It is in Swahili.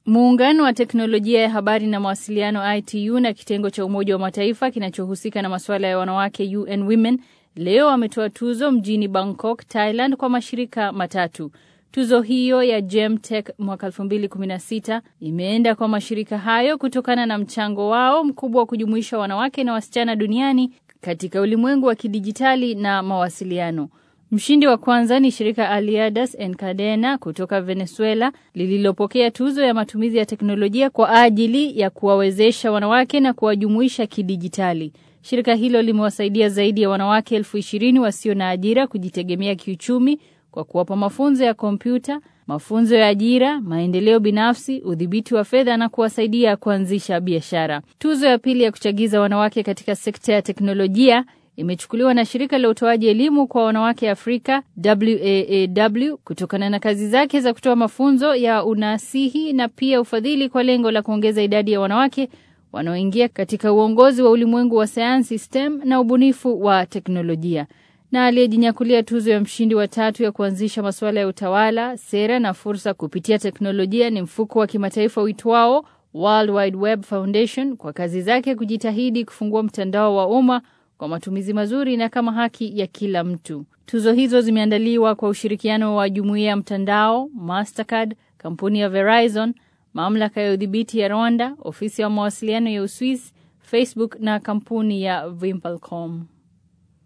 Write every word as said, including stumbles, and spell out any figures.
Muungano wa teknolojia ya habari na mawasiliano I T U na kitengo cha Umoja wa Mataifa kinachohusika na masuala ya wanawake U N Women leo wametoa tuzo mjini Bangkok, Thailand kwa mashirika matatu. Tuzo hiyo ya GemTech mwaka elfu mbili kumi na sita imeenda kwa mashirika hayo kutokana na mchango wao mkubwa wa kujumuisha wanawake na wasichana duniani katika ulimwengu wa kidijitali na mawasiliano. Mshindi wa kwanza ni shirika Aliadas Encadena kutoka Venezuela lililopokea tuzo ya matumizi ya teknolojia kwa ajili ya kuwawezesha wanawake na kuwajumuisha kidijitali. Shirika hilo limewasaidia zaidi ya wanawake elfu ishirini wasio na ajira kujitegemea kiuchumi kwa kuwapa mafunzo ya kompyuta, mafunzo ya ajira, maendeleo binafsi, udhibiti wa fedha na kuwasaidia kuanzisha biashara. Tuzo ya pili ya kuchagiza wanawake katika sekta ya teknolojia imechukuliwa na shirika la utoaji elimu kwa wanawake Afrika W A A W kutokana na kazi zake za kutoa mafunzo ya unasihi na pia ufadhili kwa lengo la kuongeza idadi ya wanawake wanaoingia katika uongozi wa ulimwengu wa sayansi STEM na ubunifu wa teknolojia. Na aliyejinyakulia tuzo ya mshindi wa tatu ya kuanzisha masuala ya utawala, sera na fursa kupitia teknolojia ni mfuko wa kimataifa uitwao World Wide Web Foundation kwa kazi zake kujitahidi kufungua mtandao wa umma kwa matumizi mazuri na kama haki ya kila mtu. Tuzo hizo zimeandaliwa kwa ushirikiano wa Jumuiya ya Mtandao, Mastercard, kampuni ya Verizon, mamlaka ya udhibiti ya Rwanda, ofisi ya mawasiliano ya Uswisi, Facebook na kampuni ya Vimpelcom.